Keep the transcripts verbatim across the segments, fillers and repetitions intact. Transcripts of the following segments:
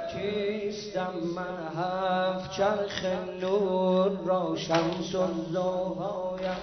کیستم من هفت چرخ نور را شمس الضحایم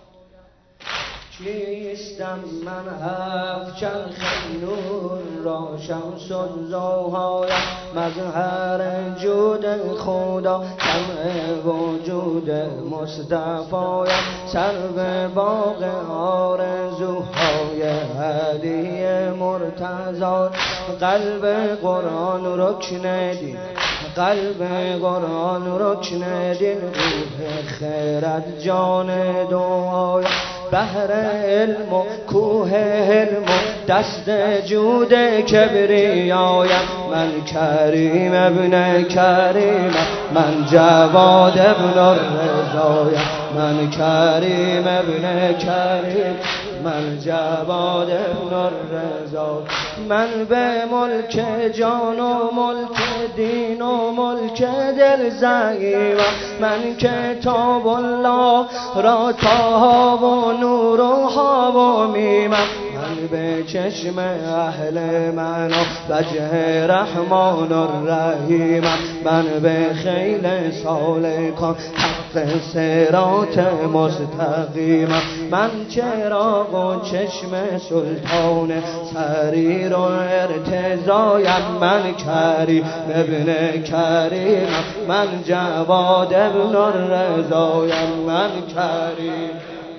کیستم من هفت چرخ نور را شمس الضحایم مظهر جود خدا شمع وجود مصطفایم سرو باغ آرزوهای علی مرتضی قلب قرآن رکن دین قلب قرآن رکن دین روح خرد جان دعای بحر علم و کوه علم و دست جود کبریایم من کریم ابن کریم من جواد ابن الرضایم من کریم ابن کریم من جواد ابن الرضا من به ملک جان و ملک دین و ملک دل زعیمم من کتاب الله را تا و نور و ها و میمم من به چشم اهل معنا وجه رحمان الرحیمم من به خیل سالکان حق صراط مستقیمم من چراغ و چشم سلطان سریر و ارتضایم من کریم ابن کریمم من جواد ابن الرضایم من کریم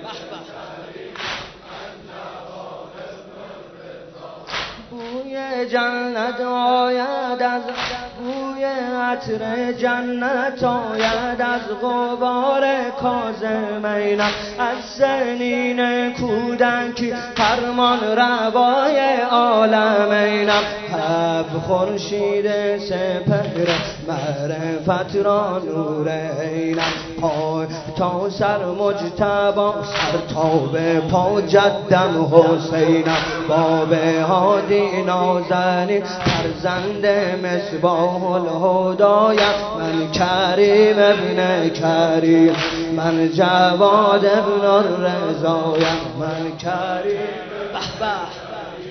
بوی جنت آید از بوی عطر جنت آید از غبار کاظمینم از سنین کودکی فرمان روای عالمینم هب خورشید سپهر معرفت را نور عینم پای تا سر مجتبی سر تا به پا جدم حسینم باب هادی نازنین فرزند مصباح الهدایم من کریم ابن کریم من جواد ابن الرضایم من کریم به به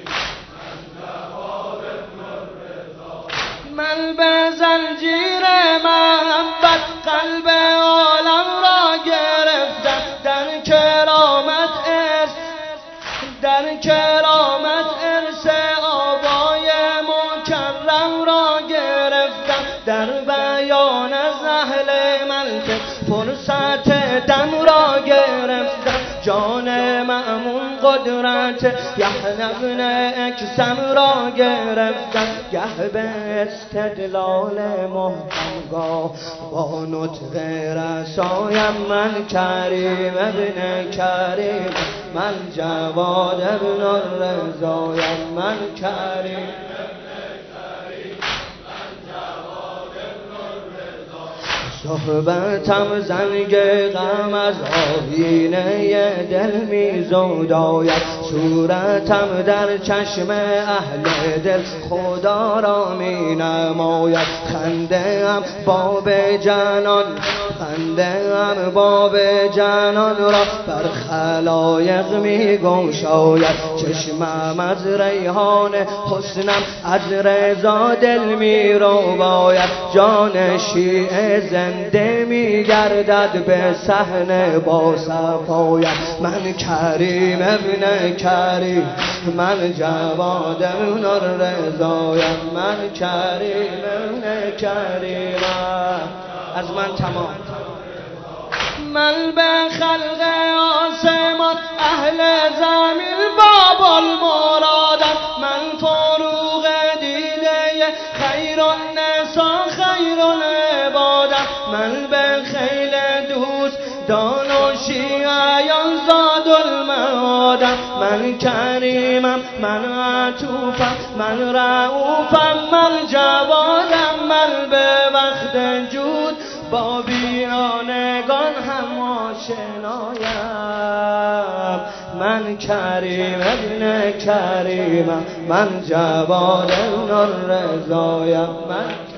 من به زنجیر محبت قلب عالم را گرفتم در کرامت ارث در کرامت ارث آبای مکرم را گرفتم در بیان از اهل ملک فرصت دم را گرفتم جان مأمون قدرت یحیی ابن اکثم را گرفتم گه به استدلال محکم گاه با نطق رسایم من کریم ابن کریم من جواد ابن الرضایم من کریم صحبتم زنگ غم از آیینه دل می زداید صورتم در چشم اهل دل خدا را می نماید خنده ام باب جنان خنده ام باب جنان را بر خلایق می گشاید چشمم از ریحان حسنم از رضا دل می رو باید جان شیعه زنده می گردد به صحنه با صفایم من کریم ابن کریم من جواد ابن الرضایم من کریم ابن کریم از من تمام من به خلق آسمان اهل زمین باب المرادم من فروغ دیده خیر النسا خیر العبادم من به خیل دوست دان و شیعیان زاد المعادم من کریمم من عطوفم من رعوفم من جوادم من به وقت جود با بیانگان هم آشنایم من کریم ابن کریمم من جواد ابن الرضایم من